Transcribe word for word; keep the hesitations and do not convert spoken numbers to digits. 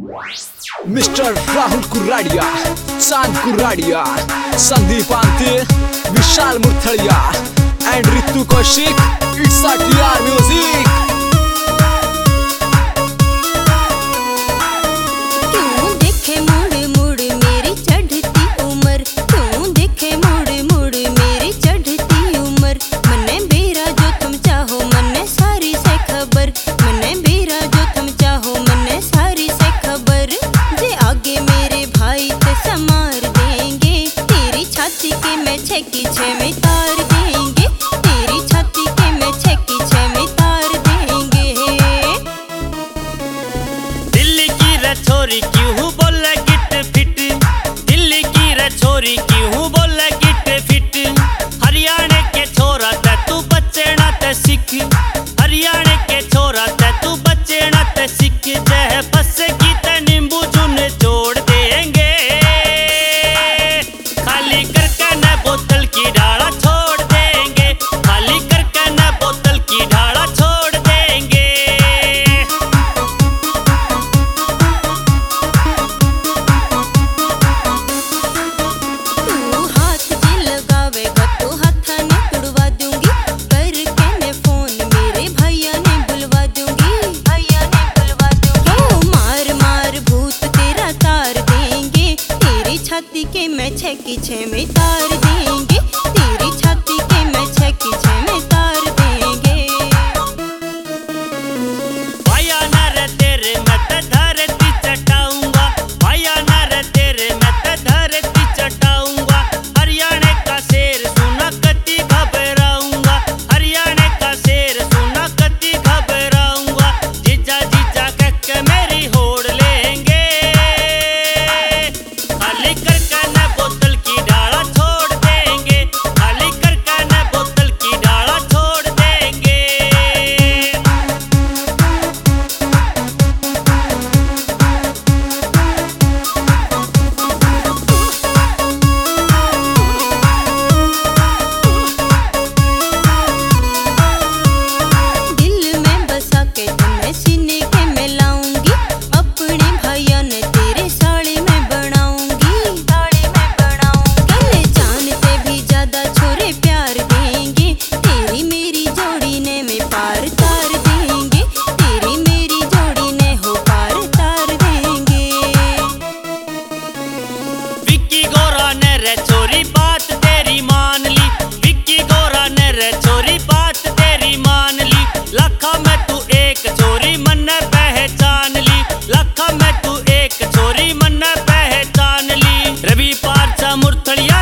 Mister Rahul Kurradia, Chand Kurradia, Sandeep Ante, Vishal Murthadia and Ritu Kaushik, it's a T R music. क्यों देखे मुड़ मुड़ मेरी चढ़ती उम्र, क्यों देखे मुड़ मुड़ मेरी चढ़ती उम्र। मन्ने बेरा जो तुम चाहो मन्ने सारी से खबर, मन्ने बेरा जो तुम चाहो मन्ने सारी से खबर। जे आगे मेरे भाई ते समार देंगे, तेरी छाती के मैं छेकी छे में तार देंगे, तेरी छाती के मैं छेकी छे में तार देंगे। दिल्ली की रे छोरी क्यों बोले गिट फिट, दिल्ली की रे छोरी क्यों बोले गिट फिट। हरियाणा के छोरा ते तू बचना ते सीख, हरियाणा के छोरा ते तू बचना ते सीख। जह बस की ते नींबू चुन जोड़ देंगे, खाली करके न बोतल की डाला छोड़ देंगे, खाली करके न बोतल की डाला छोड़ देंगे। तू हाथ जे लगावेगा तो हाथा ने तुड़वा दूंगी, करके ने फोन मेरे भैया ने बुलवा दूंगी, भैया ने बुलवा दूंगी। ओ मार मार भूत तेरा तार देंगे, तेरी छाती के मैं छेकी छे में तार देंगे, तेरी छाती के मैं छेकी छे में तार देंगे। भाया ना रे तेरे मैं ते धरती चटाऊंगा, भाया ना रे तेरे मैं ते धरती चटाऊंगा। हरियाणा का शेर सुना कति घबराऊंगा, हरियाणा का शेर सुना कति घबराऊंगा। जीजा जीजा कह के मेरी होड़ लेंगे, खाली करके न बोतल की डाला छोड़ देंगे, खाली करके न बोतल की डाला छोड़ देंगे। दिल में बसा के तुम्हें सीने के मैं लाऊंगी, अपने भैया ने तेरे साड़ी में बनाऊंगी, साड़ी में बनाऊंगी। कल जानते भी ज्यादा छोरे प्यार देंगे, तेरी मेरी जोड़ी ने में पार तार देंगे, तेरी मेरी जोड़ी ने हो पार तार देंगे। विक्की गोरा ने रे छोरी बात तेरी मान ली, विक्की गोरा ने रे छोरी बात तेरी मान ली। लखा में तू एक छोरी मन पहचान ली, लखा में तू एक छोरी मन पहचान ली। रवि पारसा मुरथड़िया